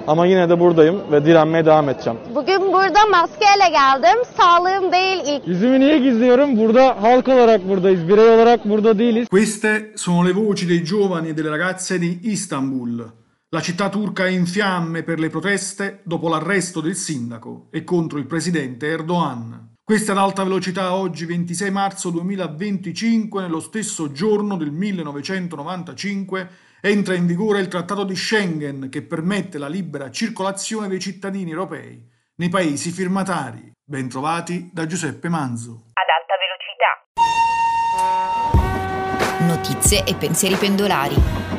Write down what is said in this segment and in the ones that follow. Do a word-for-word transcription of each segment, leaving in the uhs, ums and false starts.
Ama yine de buradayım ve direnmeye devam edeceğim. Bugün burada maskeyle geldim. Sağlığım değil ilk. Yüzümü niye gizliyorum? Burada halk olarak buradayız. Birey olarak burada değiliz. Queste sono le voci dei giovani e delle ragazze di Istanbul. La città turca è in fiamme per le proteste dopo l'arresto del sindaco e contro il presidente Erdogan. Questa ad alta velocità oggi ventisei marzo duemilaventicinque, nello stesso giorno del millenovecentonovantacinque, entra in vigore il Trattato di Schengen che permette la libera circolazione dei cittadini europei nei paesi firmatari. Bentrovati da Giuseppe Manzo. Ad alta velocità. Notizie e pensieri pendolari.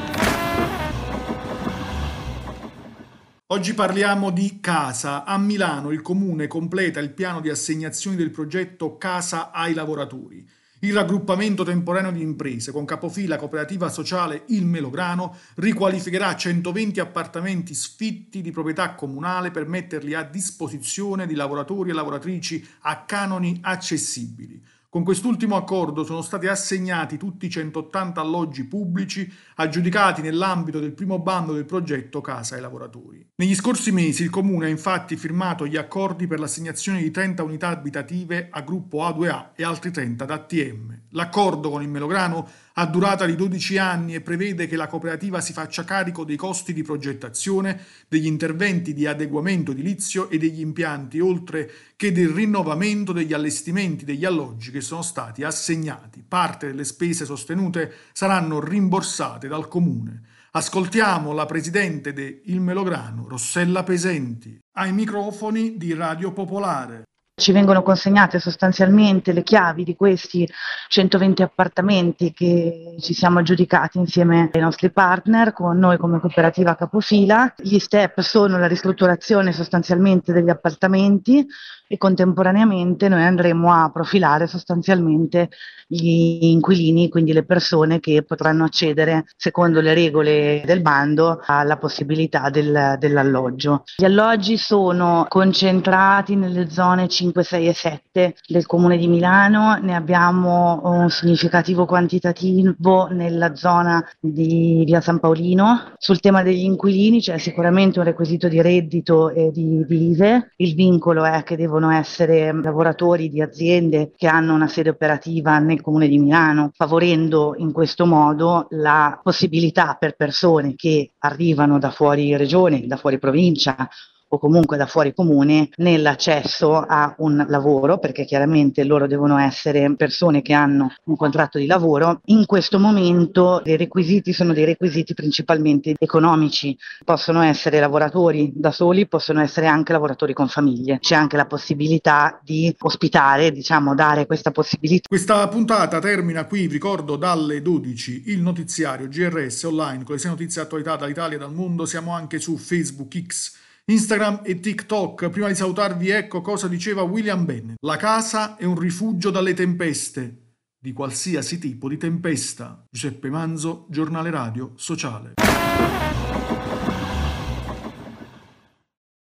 Oggi parliamo di casa. A Milano il comune completa il piano di assegnazioni del progetto Casa ai lavoratori. Il raggruppamento temporaneo di imprese con capofila cooperativa sociale Il Melograno riqualificherà centoventi appartamenti sfitti di proprietà comunale per metterli a disposizione di lavoratori e lavoratrici a canoni accessibili. Con quest'ultimo accordo sono stati assegnati tutti i centottanta alloggi pubblici aggiudicati nell'ambito del primo bando del progetto Casa ai lavoratori. Negli scorsi mesi il Comune ha infatti firmato gli accordi per l'assegnazione di trenta unità abitative a gruppo A due A e altri trenta ad A T M. L'accordo con il Melograno ha durata di dodici anni e prevede che la cooperativa si faccia carico dei costi di progettazione, degli interventi di adeguamento edilizio e degli impianti, oltre che del rinnovamento degli allestimenti degli alloggi che sono stati assegnati. Parte delle spese sostenute saranno rimborsate dal Comune. Ascoltiamo la presidente de Il Melograno, Rossella Pesenti, ai microfoni di Radio Popolare. Ci vengono consegnate sostanzialmente le chiavi di questi centoventi appartamenti che ci siamo aggiudicati insieme ai nostri partner, con noi come cooperativa capofila. Gli step sono la ristrutturazione sostanzialmente degli appartamenti e contemporaneamente noi andremo a profilare sostanzialmente gli inquilini, quindi le persone che potranno accedere secondo le regole del bando alla possibilità del, dell'alloggio. Gli alloggi sono concentrati nelle zone cinque, sei e sette del Comune di Milano, ne abbiamo un significativo quantitativo nella zona di Via San Paolino. Sul tema degli inquilini c'è sicuramente un requisito di reddito e di, di I S E E, il vincolo è che devono essere lavoratori di aziende che hanno una sede operativa nel Comune di Milano, favorendo in questo modo la possibilità per persone che arrivano da fuori regione, da fuori provincia o comunque da fuori comune nell'accesso a un lavoro, perché chiaramente loro devono essere persone che hanno un contratto di lavoro. In questo momento i requisiti sono dei requisiti principalmente economici, possono essere lavoratori da soli, possono essere anche lavoratori con famiglie. C'è anche la possibilità di ospitare, diciamo, dare questa possibilità. Questa puntata termina qui, vi ricordo, dalle dodici il notiziario G R S online con le sei notizie e attualità dall'Italia e dal mondo. Siamo anche su Facebook, X, Instagram e TikTok. Prima di salutarvi ecco cosa diceva William Bennett. La casa è un rifugio dalle tempeste, di qualsiasi tipo di tempesta. Giuseppe Manzo, Giornale Radio Sociale.